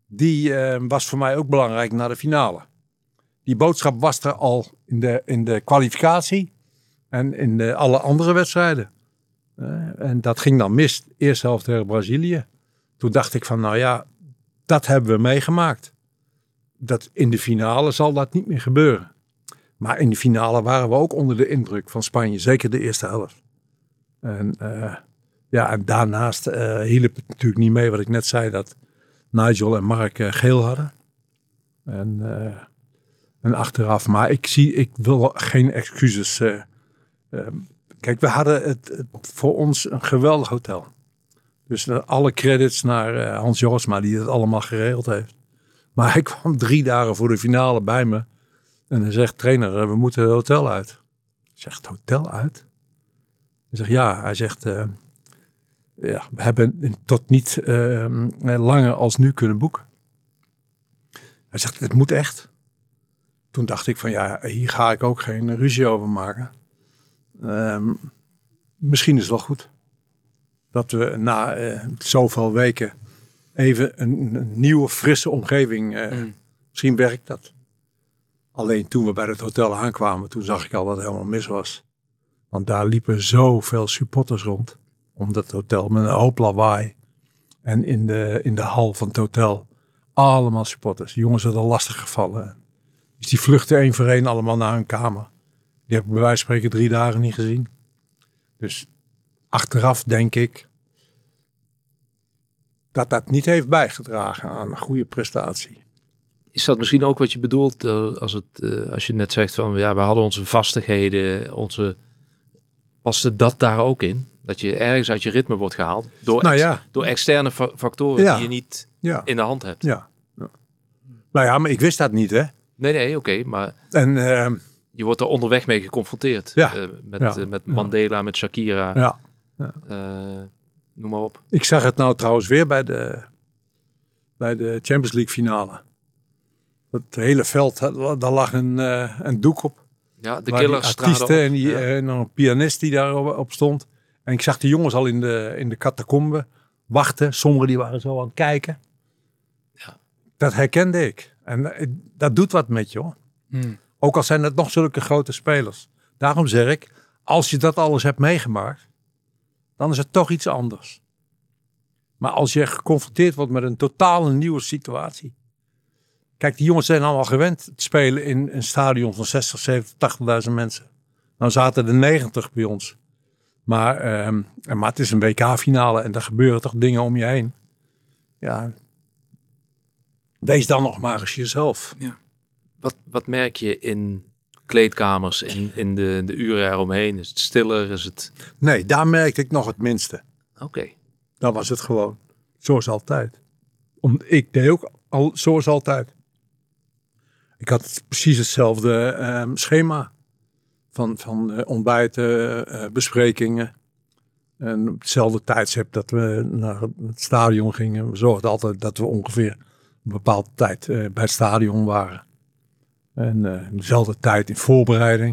Speaker 1: die uh, was voor mij ook belangrijk naar de finale. Die boodschap was er al in de, in de kwalificatie en in de, alle andere wedstrijden. Uh, en dat ging dan mis, eerste helft tegen Brazilië. Toen dacht ik van, nou ja, dat hebben we meegemaakt. Dat in de finale zal dat niet meer gebeuren. Maar in de finale waren we ook onder de indruk van Spanje, zeker de eerste helft. En, uh, ja, en daarnaast uh, hielp het natuurlijk niet mee wat ik net zei, dat Nigel en Mark uh, geel hadden. En, uh, en achteraf, maar ik zie, ik wil geen excuses. Uh, uh, kijk, we hadden het, het voor ons een geweldig hotel. Dus uh, alle credits naar uh, Hans Jorisma die het allemaal geregeld heeft. Maar hij kwam drie dagen voor de finale bij me. En hij zegt, trainer, we moeten het hotel uit. Ik zeg, het hotel uit? Hij zegt, ja. Hij zegt, uh, ja, we hebben tot niet uh, langer als nu kunnen boeken. Hij zegt, het moet echt. Toen dacht ik van, ja, hier ga ik ook geen ruzie over maken. Um, misschien is het wel goed. Dat we na uh, zoveel weken even een, een nieuwe, frisse omgeving... Uh, mm. Misschien werkt dat. Alleen toen we bij het hotel aankwamen, toen zag ik al wat helemaal mis was. Want daar liepen zoveel supporters rond. Om dat hotel met een hoop lawaai. En in de, in de hal van het hotel allemaal supporters. Die jongens hadden lastig gevallen. Dus die vluchten één voor één allemaal naar hun kamer. Die heb ik bij wijze van spreken drie dagen niet gezien. Dus achteraf denk ik dat dat niet heeft bijgedragen aan een goede prestatie.
Speaker 3: Is dat misschien ook wat je bedoelt uh, als, het, uh, als je net zegt van ja, we hadden onze vastigheden, onze, paste dat daar ook in? Dat je ergens uit je ritme wordt gehaald door,
Speaker 1: nou
Speaker 3: ex,
Speaker 1: ja.
Speaker 3: door externe fa- factoren ja. die je niet ja. in de hand hebt.
Speaker 1: Ja. ja. Nou ja, maar ik wist dat niet, hè?
Speaker 3: Nee, nee, oké, okay, maar
Speaker 1: en, uh,
Speaker 3: je wordt er onderweg mee geconfronteerd.
Speaker 1: Ja.
Speaker 3: Uh, met,
Speaker 1: ja.
Speaker 3: uh, met Mandela, ja. met Shakira.
Speaker 1: Ja. ja.
Speaker 3: Uh, noem maar op.
Speaker 1: Ik zag het nou trouwens weer bij de, bij de Champions League finale. Het hele veld, daar lag een, uh, een doek op.
Speaker 3: Ja, de killers.
Speaker 1: Artiesten en, die, ja. en een pianist die daarop op stond. En ik zag de jongens al in de, in de catacombe wachten. Sommigen die waren zo aan het kijken.
Speaker 3: Ja. Dat
Speaker 1: herkende ik. En uh, dat doet wat met je, hoor. Hmm. Ook al zijn het nog zulke grote spelers. Daarom zeg ik, als je dat alles hebt meegemaakt, dan is het toch iets anders. Maar als je geconfronteerd wordt met een totaal nieuwe situatie. Kijk, die jongens zijn allemaal gewend te spelen in een stadion van zestig, zeventig, tachtigduizend mensen. Nou zaten er negentig bij ons. Maar, um, maar het is een W K-finale en er gebeuren toch dingen om je heen. Ja. Wees dan nog maar eens jezelf.
Speaker 3: Ja. Wat, wat merk je in kleedkamers, in, in de, de uren eromheen? Is het stiller? Is het...
Speaker 1: Nee, daar merkte ik nog het minste.
Speaker 3: Oké. Okay.
Speaker 1: Dan was het gewoon zoals altijd. Om, ik deed ook al zoals altijd. Ik had precies hetzelfde uh, schema. Van, van uh, ontbijten, uh, besprekingen. En op hetzelfde tijdstip dat we naar het stadion gingen. We zorgden altijd dat we ongeveer een bepaalde tijd uh, bij het stadion waren. En uh, dezelfde tijd in voorbereiding.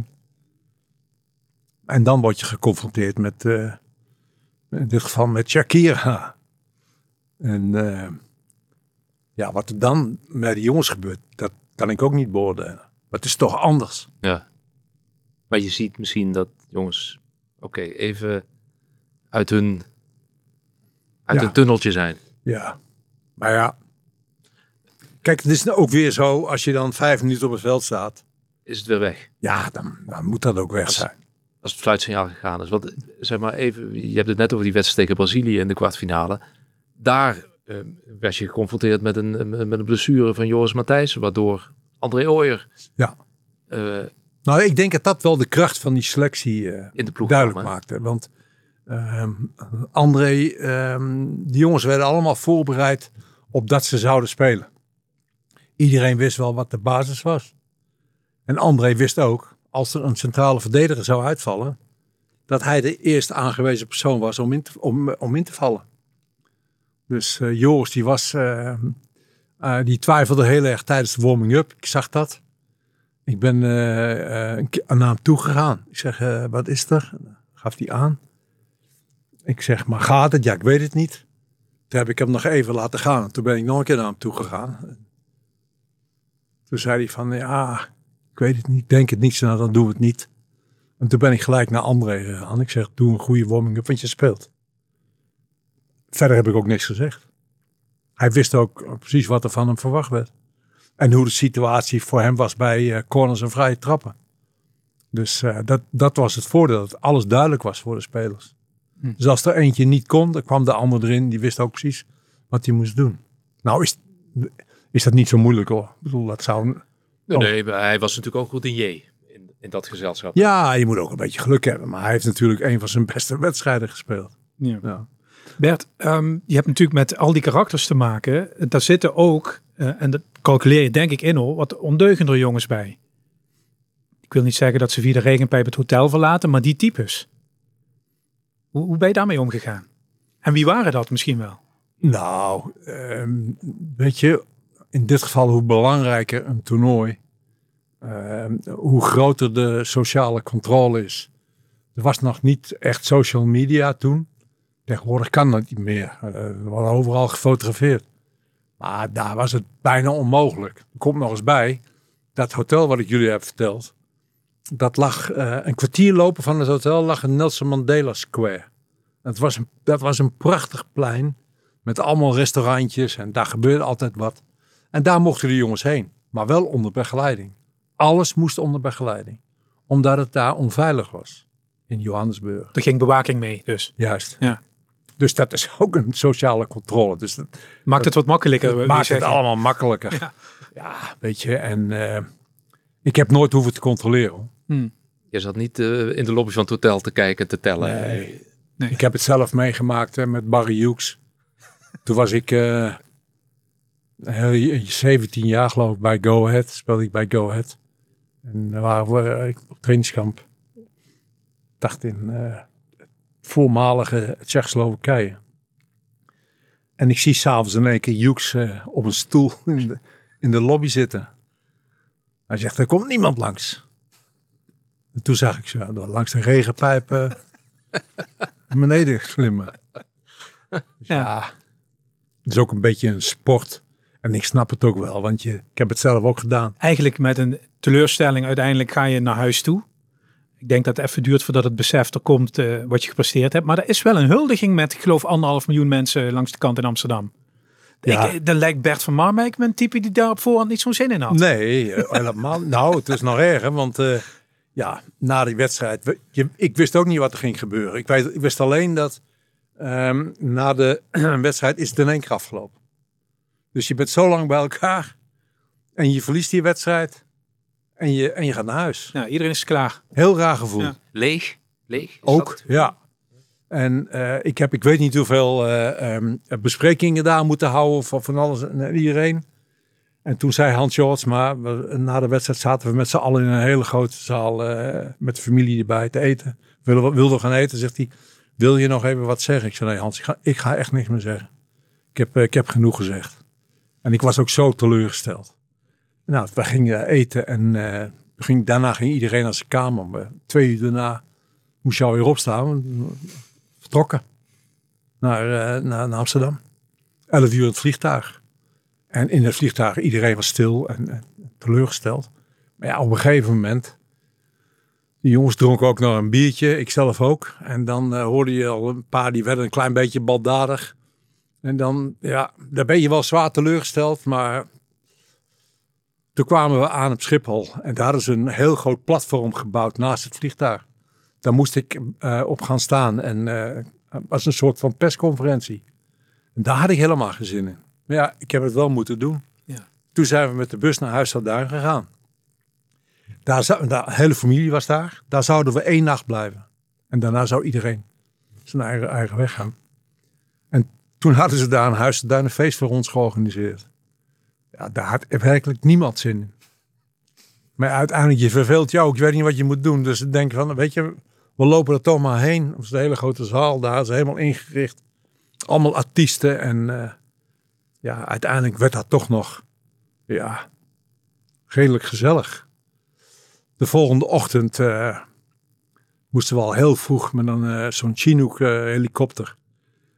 Speaker 1: En dan word je geconfronteerd met, uh, in dit geval met Shakira. En uh, ja, wat er dan met die jongens gebeurt, dat kan ik ook niet beoordelen. Maar het is toch anders.
Speaker 3: Ja. Maar je ziet misschien dat jongens, oké, okay, even uit hun, uit
Speaker 1: ja.
Speaker 3: hun tunneltje zijn.
Speaker 1: Ja, maar ja. Kijk, het is ook weer zo, als je dan vijf minuten op het veld staat.
Speaker 3: Is het weer weg.
Speaker 1: Ja, dan, dan moet dat ook weg
Speaker 3: als,
Speaker 1: zijn.
Speaker 3: Als het fluitsignaal gegaan is. Want zeg maar even, je hebt het net over die wedstrijd tegen Brazilië in de kwartfinale. Daar uh, werd je geconfronteerd met een, met een blessure van Joris Matthijssen, waardoor André Ooyer...
Speaker 1: Ja.
Speaker 3: Uh,
Speaker 1: nou, ik denk dat dat wel de kracht van die selectie uh,
Speaker 3: in de ploeg
Speaker 1: duidelijk
Speaker 3: kwam,
Speaker 1: maakte. Want uh, André, uh, die jongens werden allemaal voorbereid op dat ze zouden spelen. Iedereen wist wel wat de basis was. En André wist ook, als er een centrale verdediger zou uitvallen, dat hij de eerste aangewezen persoon was om in te, om, om in te vallen. Dus uh, Joris, die was, uh, uh, die twijfelde heel erg tijdens de warming-up. Ik zag dat. Ik ben uh, uh, naar hem toe gegaan. Ik zeg, uh, wat is er? Gaf hij aan. Ik zeg, maar gaat het? Ja, ik weet het niet. Toen heb ik hem nog even laten gaan. Toen ben ik nog een keer naar hem toe gegaan. Toen zei hij van, ja, ik weet het niet, ik denk het niet, nou dan doen we het niet. En toen ben ik gelijk naar André gegaan. Ik zeg, doe een goede warming-up, want je speelt. Verder heb ik ook niks gezegd. Hij wist ook precies wat er van hem verwacht werd. En hoe de situatie voor hem was bij uh, corners en vrije trappen. Dus uh, dat, dat was het voordeel, dat alles duidelijk was voor de spelers. Hm. Dus als er eentje niet kon, dan kwam de ander erin. Die wist ook precies wat hij moest doen. Nou is, is dat niet zo moeilijk hoor. Ik bedoel, dat zou...
Speaker 3: Nee, nee, hij was natuurlijk ook routinier in, in dat gezelschap.
Speaker 1: Ja, je moet ook een beetje geluk hebben. Maar hij heeft natuurlijk een van zijn beste wedstrijden gespeeld.
Speaker 2: Ja. Ja. Bert, um, je hebt natuurlijk met al die karakters te maken. Daar zitten ook, uh, en dat calculeer je denk ik in hoor, wat ondeugender jongens bij. Ik wil niet zeggen dat ze via de regenpijp het hotel verlaten, maar die types. Hoe, hoe ben je daarmee omgegaan? En wie waren dat misschien wel?
Speaker 1: Nou, um, weet je, in dit geval hoe belangrijker een toernooi, um, hoe groter de sociale controle is. Er was nog niet echt social media toen. Tegenwoordig kan dat niet meer. Uh, er wordt overal gefotografeerd. Maar daar was het bijna onmogelijk. Er komt nog eens bij, dat hotel wat ik jullie heb verteld, dat lag uh, een kwartier lopen van het hotel lag een Nelson Mandela Square. Dat was een, dat was een prachtig plein met allemaal restaurantjes en daar gebeurde altijd wat. En daar mochten de jongens heen, maar wel onder begeleiding. Alles moest onder begeleiding, omdat het daar onveilig was in Johannesburg.
Speaker 2: Er ging bewaking mee dus.
Speaker 1: Juist.
Speaker 2: Ja.
Speaker 1: Dus dat is ook een sociale controle. Dus dat,
Speaker 2: maakt het wat makkelijker.
Speaker 1: Het maakt het allemaal makkelijker. Ja, ja weet je. En uh, ik heb nooit hoeven te controleren.
Speaker 3: Hmm. Je zat niet uh, in de lobby van het hotel te kijken, te tellen.
Speaker 1: Nee. nee. Ik heb het zelf meegemaakt hè, met Barry Hughes. Toen was ik uh, zeventien jaar geloof ik bij Go Ahead. Speelde ik bij Go Ahead. En daar waren we uh, op trainingskamp. Ik dacht in... Uh, voormalige Tsjechoslowakije. En ik zie s'avonds in één keer Hughes uh, op een stoel in de, in de lobby zitten. Hij zegt, er komt niemand langs. En toen zag ik ze langs de regenpijp uh, naar beneden glimmen. Dus ja. ja, het is ook een beetje een sport. En ik snap het ook wel, want je, ik heb het zelf ook gedaan.
Speaker 2: Eigenlijk met een teleurstelling uiteindelijk ga je naar huis toe. Ik denk dat het even duurt voordat het besef er komt uh, wat je gepresteerd hebt. Maar er is wel een huldiging met, ik geloof, anderhalf miljoen mensen langs de kant in Amsterdam. Ja. Ik, dan lijkt Bert van Marwijk met een type die daar op voorhand niet zo'n zin in had.
Speaker 1: Nee, helemaal. Nou, het is nog erger, want uh, ja, na die wedstrijd, je, ik wist ook niet wat er ging gebeuren. Ik, weet, ik wist alleen dat um, na de wedstrijd is het in één keer afgelopen. Dus je bent zo lang bij elkaar en je verliest die wedstrijd. En je, en je gaat naar huis.
Speaker 2: Ja, iedereen is klaar.
Speaker 1: Heel raar gevoel. Ja.
Speaker 3: Leeg? Leeg?
Speaker 1: Ook, ja. En uh, ik heb, ik weet niet hoeveel uh, um, besprekingen daar moeten houden van, van alles en iedereen. En toen zei Hans Jortsma, na de wedstrijd zaten we met z'n allen in een hele grote zaal uh, met de familie erbij te eten. Wilden wilde gaan eten, zegt hij, wil je nog even wat zeggen? Ik zei, nee Hans, ik ga, ik ga echt niks meer zeggen. Ik heb, uh, ik heb genoeg gezegd. En ik was ook zo teleurgesteld. Nou, we gingen eten en uh, ging, daarna ging iedereen naar zijn kamer. Maar twee uur daarna moest je alweer opstaan. Vertrokken naar, uh, naar, naar Amsterdam. Elf uur in het vliegtuig. En in het vliegtuig, iedereen was stil en, en teleurgesteld. Maar ja, op een gegeven moment, die jongens dronken ook nog een biertje, ik zelf ook. En dan uh, hoorde je al een paar, die werden een klein beetje baldadig. En dan, ja, daar ben je wel zwaar teleurgesteld, maar... Toen kwamen we aan op Schiphol en daar is een heel groot platform gebouwd naast het vliegtuig. Daar moest ik uh, op gaan staan en uh, was een soort van persconferentie. En daar had ik helemaal geen zin in. Maar ja, ik heb het wel moeten doen. Ja. Toen zijn we met de bus naar Huis-Duin gegaan. Daar, daar, de hele familie was daar. Daar zouden we één nacht blijven. En daarna zou iedereen zijn eigen, eigen weg gaan. En toen hadden ze daar een Huis-Duin een feest voor ons georganiseerd. Ja, daar had werkelijk niemand zin in. Maar uiteindelijk, je verveelt jou ook. Je weet niet wat je moet doen. Dus ik denk van, weet je, we lopen er toch maar heen. Dat is een hele grote zaal. Daar is helemaal ingericht. Allemaal artiesten. En uh, ja, uiteindelijk werd dat toch nog, ja, redelijk gezellig. De volgende ochtend uh, moesten we al heel vroeg met een, uh, zo'n Chinook uh, helikopter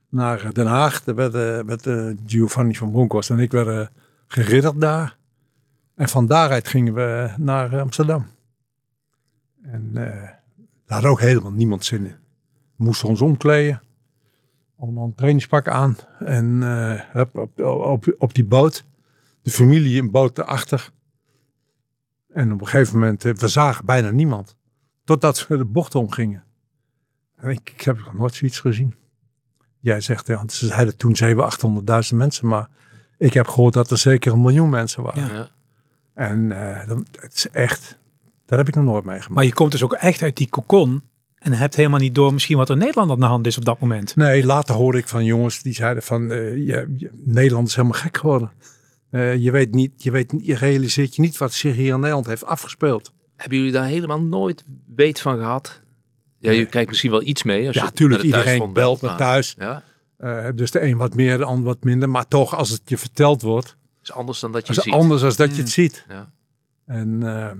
Speaker 1: naar Den Haag. Daar werd, uh, werd uh, Giovanni van Bronckhorst en ik werden uh, geridderd daar. En van daaruit gingen we naar uh, Amsterdam. En uh, daar had ook helemaal niemand zin in. We moesten ons omkleden. Allemaal een trainingspak aan. En uh, hup, op, op, op die boot. De familie in boot erachter. En op een gegeven moment, uh, we zagen bijna niemand. Totdat we de bocht omgingen. En ik, ik heb nog nooit zoiets gezien. Jij zegt, ja, ze zeiden toen zevenhonderdduizend, achthonderdduizend mensen. Maar ik heb gehoord dat er zeker een miljoen mensen waren.
Speaker 3: Ja.
Speaker 1: En uh, dat, het is echt, dat heb ik nog nooit meegemaakt.
Speaker 2: Maar je komt dus ook echt uit die cocon. En hebt helemaal niet door misschien wat er in Nederland aan de hand is op dat moment.
Speaker 1: Nee, later hoorde ik van jongens die zeiden van, uh, je, je, Nederland is helemaal gek geworden. Uh, je weet niet, je weet, je realiseert je niet wat zich hier in Nederland heeft afgespeeld.
Speaker 3: Hebben jullie daar helemaal nooit weet van gehad? Ja, je krijgt misschien wel iets mee. Als
Speaker 1: ja,
Speaker 3: je
Speaker 1: natuurlijk.
Speaker 3: naar de
Speaker 1: Iedereen belt naar thuis.
Speaker 3: Ja.
Speaker 1: Uh, dus de een wat meer, de ander wat minder. Maar toch, als het je verteld wordt,
Speaker 3: is anders dan dat je
Speaker 1: is
Speaker 3: het
Speaker 1: het
Speaker 3: ziet.
Speaker 1: anders dan dat je het ziet.
Speaker 3: Ja.
Speaker 1: En uh,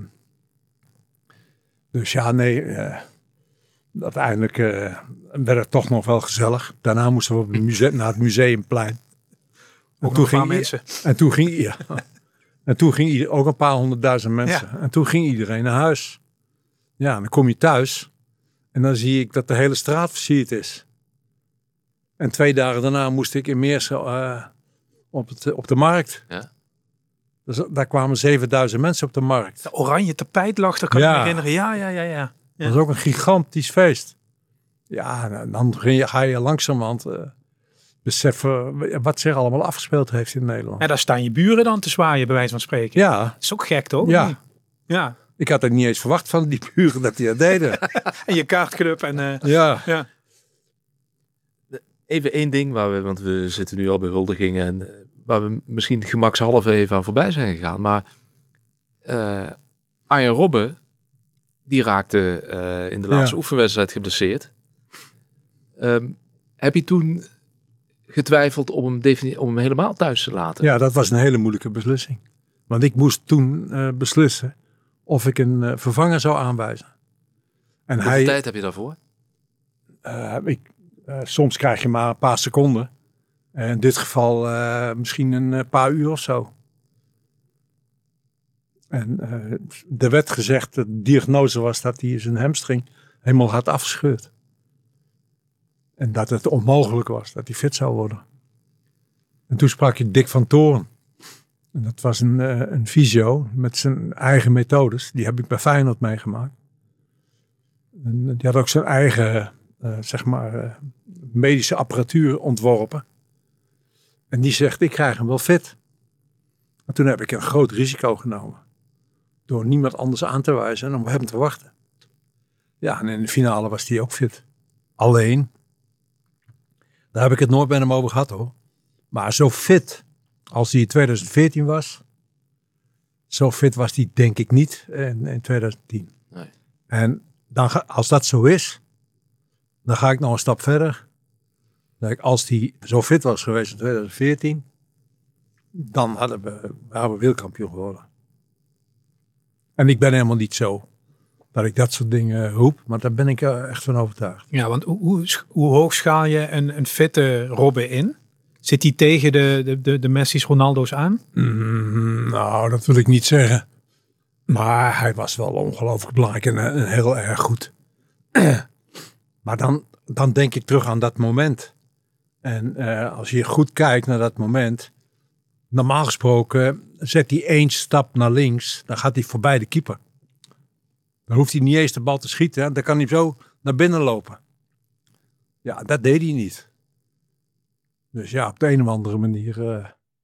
Speaker 1: dus ja, nee. Uh, uiteindelijk uh, werd het toch nog wel gezellig. Daarna moesten we op het museum, naar het museumplein.
Speaker 2: Ook
Speaker 1: en toen ging
Speaker 2: mensen.
Speaker 1: En toen ging ja, en toen ging ieder, ook een paar honderdduizend mensen. Ja. En toen ging iedereen naar huis. Ja, en dan kom je thuis. En dan zie ik dat de hele straat versierd is. En twee dagen daarna moest ik in Meersen uh, op, het, op de markt.
Speaker 3: Ja.
Speaker 1: Dus daar kwamen zevenduizend mensen op de markt.
Speaker 2: De oranje tapijt lag, dat kan
Speaker 1: ja.
Speaker 2: ik me herinneren. Ja, ja, ja, ja. ja.
Speaker 1: Dat was ook een gigantisch feest. Ja, dan ga je langzamerhand uh, beseffen wat zich allemaal afgespeeld heeft in Nederland.
Speaker 2: En daar staan je buren dan te zwaaien, bij wijze van spreken.
Speaker 1: Ja.
Speaker 2: Dat is ook gek, toch?
Speaker 1: Ja.
Speaker 2: Ja.
Speaker 1: Ik had het niet eens verwacht van die buren dat die dat deden.
Speaker 2: En je kaartclub en... Uh,
Speaker 1: ja.
Speaker 2: ja.
Speaker 3: Even één ding, waar we, want we zitten nu al bij huldigingen en uh, waar we misschien gemakshalve even aan voorbij zijn gegaan. Maar uh, Arjen Robben, die raakte uh, in de laatste ja. oefenwedstrijd geblesseerd. Um, heb je toen getwijfeld om hem, defini- om hem helemaal thuis te laten?
Speaker 1: Ja, dat was een hele moeilijke beslissing. Want ik moest toen uh, beslissen of ik een uh, vervanger zou aanwijzen. En
Speaker 3: Hoeveel
Speaker 1: hij,
Speaker 3: tijd heb je daarvoor?
Speaker 1: Uh, ik, uh, soms krijg je maar een paar seconden. Uh, in dit geval uh, misschien een uh, paar uur of zo. En uh, er werd gezegd, de diagnose was dat hij zijn hamstring helemaal had afgescheurd. En dat het onmogelijk was dat hij fit zou worden. En toen sprak je Dick van Toorn. En dat was een, uh, een fysio met zijn eigen methodes. Die heb ik bij Feyenoord meegemaakt. En die had ook zijn eigen, uh, zeg maar, uh, medische apparatuur ontworpen. En die zegt, ik krijg hem wel fit. En toen heb ik een groot risico genomen. Door niemand anders aan te wijzen en op hem te wachten. Ja, en in de finale was hij ook fit. Alleen, daar heb ik het nooit met hem over gehad hoor. Maar zo fit als hij in twintig veertien was, zo fit was hij denk ik niet in, in twintig tien.
Speaker 3: Nee.
Speaker 1: En dan ga, als dat zo is, dan ga ik nog een stap verder. Dat als hij zo fit was geweest in twintig veertien, dan hadden we, waren we wereldkampioen geworden. En ik ben helemaal niet zo dat ik dat soort dingen roep, maar daar ben ik echt van overtuigd.
Speaker 2: Ja, want hoe, hoe, hoe hoog schaal je een, een fitte Robben in? Zit hij tegen de, de, de, de Messi's, Ronaldo's aan?
Speaker 1: Mm, nou, dat wil ik niet zeggen. Maar hij was wel ongelooflijk belangrijk en, en heel erg goed. Maar dan, dan denk ik terug aan dat moment. En uh, als je goed kijkt naar dat moment, normaal gesproken zet hij één stap naar links, dan gaat hij voorbij de keeper. Dan hoeft hij niet eens de bal te schieten, hè? Dan kan hij zo naar binnen lopen. Ja, dat deed hij niet. Dus ja, op de een of andere manier, uh,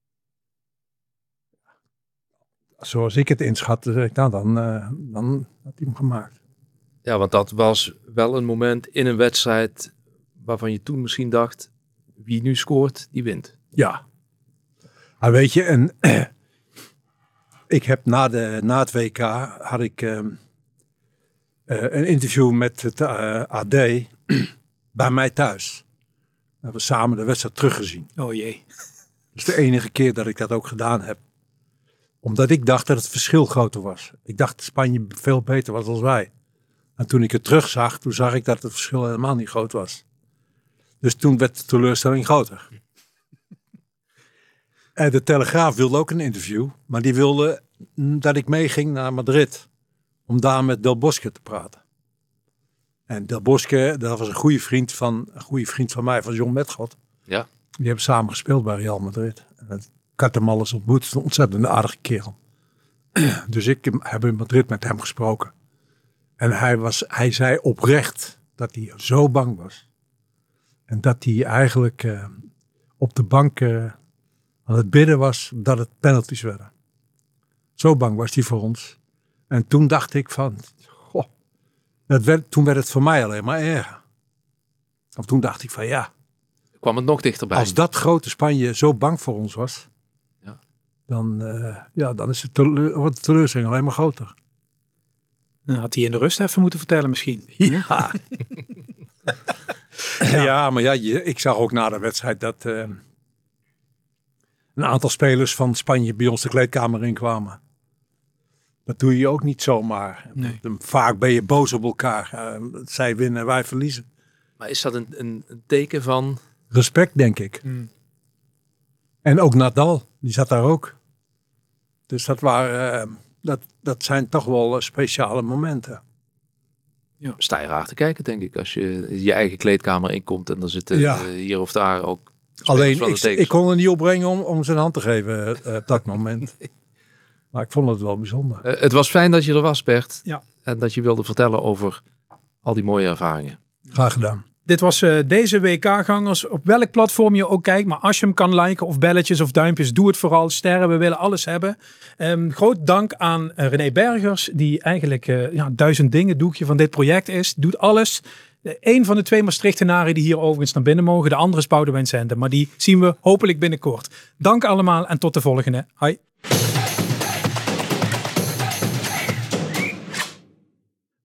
Speaker 1: zoals ik het inschatte, zeg ik, nou, dan, uh, dan had hij hem gemaakt.
Speaker 3: Ja, want dat was wel een moment in een wedstrijd waarvan je toen misschien dacht, wie nu scoort, die wint.
Speaker 1: Ja. Maar weet je, en uh, ik heb na, de, na het W K had ik uh, uh, een interview met het uh, A D bij mij thuis. We hebben samen de wedstrijd teruggezien.
Speaker 2: Oh jee.
Speaker 1: Dat is de enige keer dat ik dat ook gedaan heb. Omdat ik dacht dat het verschil groter was. Ik dacht dat Spanje veel beter was dan wij. En toen ik het terugzag, toen zag ik dat het verschil helemaal niet groot was. Dus toen werd de teleurstelling groter. En de Telegraaf wilde ook een interview. Maar die wilde dat ik meeging naar Madrid. Om daar met Del Bosque te praten. En Del Bosque, dat was een goede vriend van, een goede vriend van mij, van John Metgod.
Speaker 3: Ja.
Speaker 1: Die hebben samen gespeeld bij Real Madrid. En ik had hem al eens ontmoet. Het is een ontzettend aardige kerel. Dus ik heb in Madrid met hem gesproken. En hij, was, hij zei oprecht dat hij zo bang was. En dat hij eigenlijk uh, op de bank uh, aan het bidden was dat het penalties werden. Zo bang was hij voor ons. En toen dacht ik van, goh, dat werd, toen werd het voor mij alleen maar erger. Of toen dacht ik van ja.
Speaker 3: Kwam het nog dichterbij.
Speaker 1: Als dat grote Spanje zo bang voor ons was,
Speaker 3: ja.
Speaker 1: dan, uh, ja, dan is de teleur, wordt de teleurstelling alleen maar groter.
Speaker 2: Dan had hij in de rust even moeten vertellen misschien.
Speaker 1: Ja, ja. ja maar ja, je, ik zag ook na de wedstrijd dat uh, een aantal spelers van Spanje bij ons de kleedkamer inkwamen. Dat doe je ook niet zomaar.
Speaker 2: Nee.
Speaker 1: Vaak ben je boos op elkaar. Uh, zij winnen en wij verliezen.
Speaker 3: Maar is dat een, een, een teken van...
Speaker 1: Respect, denk ik.
Speaker 2: Mm.
Speaker 1: En ook Nadal, die zat daar ook. Dus dat, waren, uh, dat, dat zijn toch wel speciale momenten.
Speaker 3: Ja. Sta je raar te kijken, denk ik. Als je je eigen kleedkamer inkomt en dan zitten ja. uh, hier of daar ook...
Speaker 1: Alleen, ik, ik kon er niet opbrengen om, om zijn hand te geven uh, op dat moment. Maar ik vond het wel bijzonder.
Speaker 3: Uh, het was fijn dat je er was, Bert.
Speaker 2: Ja.
Speaker 3: En dat je wilde vertellen over al die mooie ervaringen.
Speaker 1: Graag gedaan.
Speaker 2: Dit was uh, deze W K-gangers. Op welk platform je ook kijkt. Maar als je hem kan liken of belletjes of duimpjes. Doe het vooral. Sterren, we willen alles hebben. Um, groot dank aan uh, René Bergers. Die eigenlijk uh, ja, duizend dingen doekje van dit project is. Doet alles. Eén van de twee Maastrichtenaren die hier overigens naar binnen mogen. De andere is Boudewijn Zenden. Maar die zien we hopelijk binnenkort. Dank allemaal en tot de volgende. Hoi.